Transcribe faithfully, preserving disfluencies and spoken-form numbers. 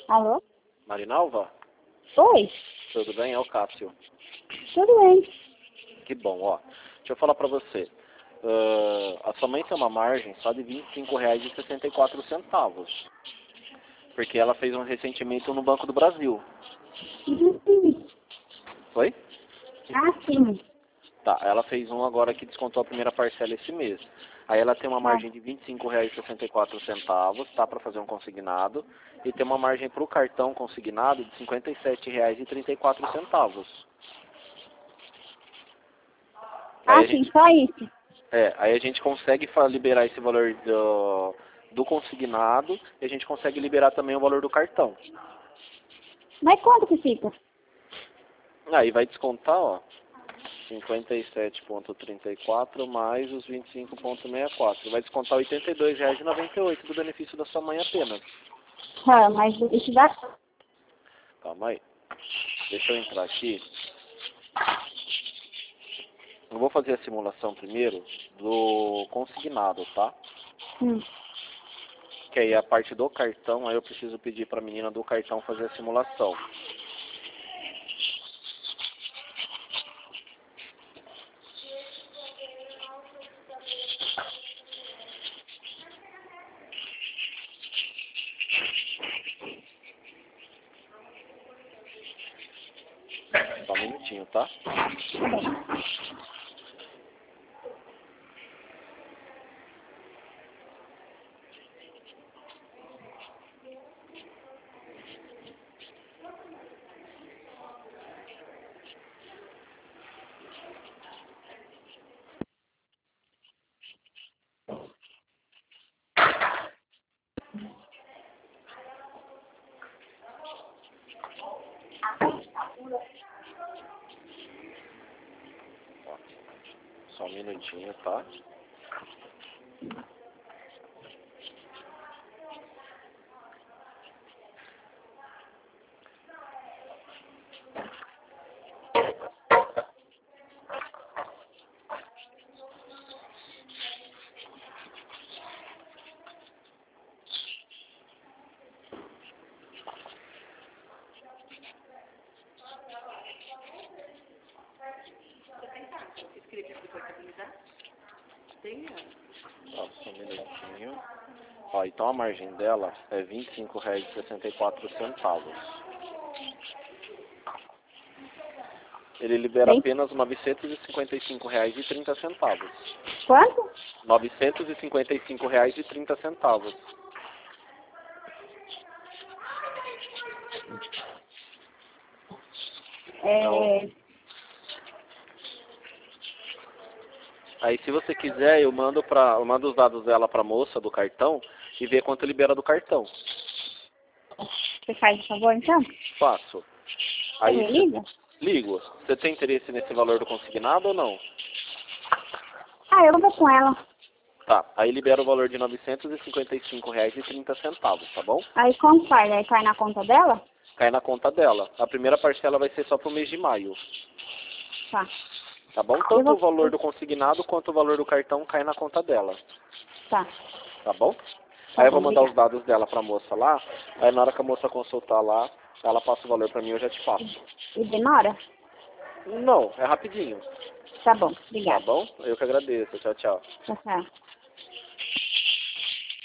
Alô? Marinalva? Oi, Tudo bem? É o Cássio. tudo bem. Que bom, ó. Deixa eu falar pra você. Ah, a sua mãe tem uma margem só de vinte e cinco reais e sessenta e quatro centavos. Porque ela fez um ressentimento no Banco do Brasil. Uhum. Foi? Ah, sim. Tá, ela fez um agora que descontou a primeira parcela esse mês. Aí ela tem uma Tá. margem de vinte e cinco reais e sessenta e quatro centavos, tá, para fazer um consignado. E tem uma margem para o cartão consignado de cinquenta e sete reais e trinta e quatro centavos. Ah, Aí a sim, gente, só isso. é, aí a gente consegue fa- liberar esse valor do, do consignado e a gente consegue liberar também o valor do cartão. Mas quanto que fica? Aí vai descontar, ó, cinquenta e sete reais e trinta e quatro mais os vinte e cinco reais e sessenta e quatro. Vai descontar oitenta e dois reais e noventa e oito centavos do benefício da sua mãe apenas. Ah, mas isso dá... Calma aí. Deixa eu entrar aqui. Eu vou fazer a simulação primeiro do consignado, tá? Hum. Que aí a parte do cartão, aí eu preciso pedir para a menina do cartão fazer a simulação. Só um minutinho, tá? Ó, só um minutinho, tá? Ó, só um minutinho. Ó, então a margem dela é vinte e cinco reais e sessenta e quatro centavos. Ele libera Bem, apenas novecentos e cinquenta e cinco reais e trinta centavos. quanto? novecentos e cinquenta e cinco reais e trinta centavos. É... Aí se você quiser, eu mando para, eu mando os dados dela para a moça do cartão e ver quanto libera do cartão. Você faz o favor, então? Faço. Você Aí me cê, liga? ligo. Você tem interesse nesse valor do consignado ou não? Ah, eu vou com ela. Tá. Aí libera o valor de novecentos e cinquenta e cinco reais e trinta centavos, tá bom? Aí como faz? Aí cai na conta dela? Cai na conta dela. A primeira parcela vai ser só pro mês de maio. Tá. Tá bom? Eu Tanto vou... o valor do consignado quanto o valor do cartão cai na conta dela. Tá. Tá bom? Tá Aí eu bom, vou mandar os obrigada. dados dela pra moça lá. Aí na hora que a moça consultar lá, ela passa o valor pra mim e eu já te passo. E demora? Não, é rapidinho. Tá bom, Tá obrigada. bom? Eu que agradeço. Tchau, tchau. Tchau, tchau.